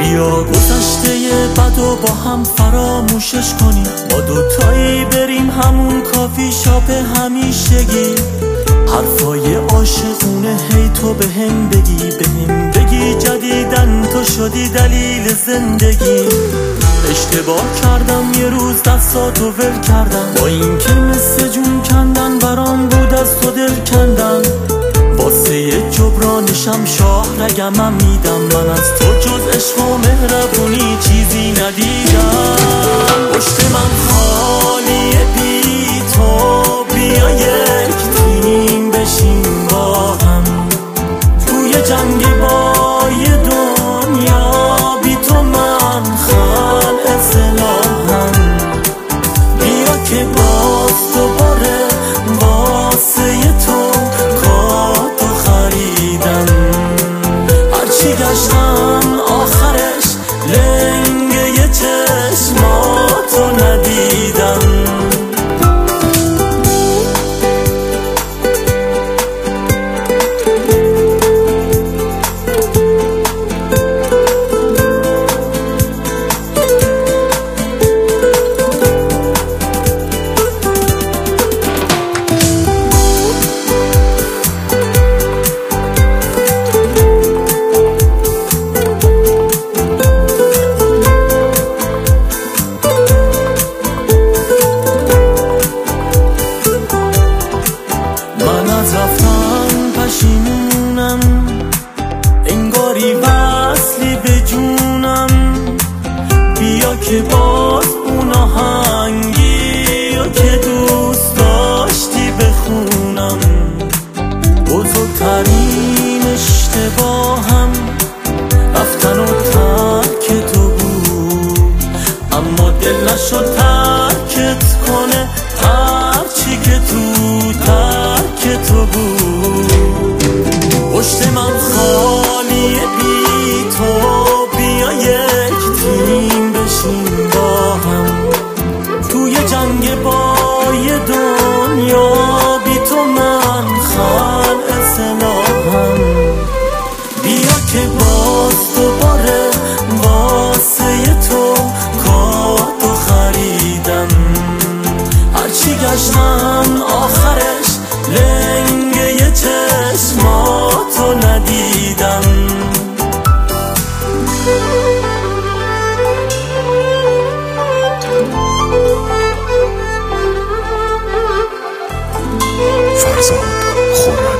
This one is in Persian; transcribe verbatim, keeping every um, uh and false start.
بیا گذشته بدو با هم فراموشش کنیم، ما دوتایی بریم همون کافی شاپ همیشگی، حرفای عاشقونه هی تو به هم بگی، به هم بگی جدیدن تو شدی دلیل زندگی. اشتباه کردم یه روز دستاتو ول کردم، با این که مثل جون کندن برام بود از تو دل کندم، واسه جبرانشم شاه رگمم میدم، من از تو جز عشق و مهربونی چیزی ندیدم. پشت من خالیه بی تو، بیا یک تیم بشیم با هم توی جنگ بای دنیا، بی تو من خلع سلاحم، بیا که باز دوباره واسه تو کاتو خریدم، هرچی گشتم آخرش لنگه یه چشماتو ندیدم. پشیمونم انگاری وصلی به جونم، بیا که باز اون آهنگی و که دوست داشتی بخونم. بزرگترین اشتباهم رفتن و ترک تو بود، اما دل نشد ترکت کنه هرچی که تو ترک تو بود. پشت من خالیه بی تو، بیا یک تیم بشیم با هم توی جنگ بای دنیا، بی تو من خلع سلاحم، بیا که باز دوباره واسه تو کاتو خریدم، هرچی گشتم آخرش لنگه یه چشماتو ندیدم. فرزاد خورم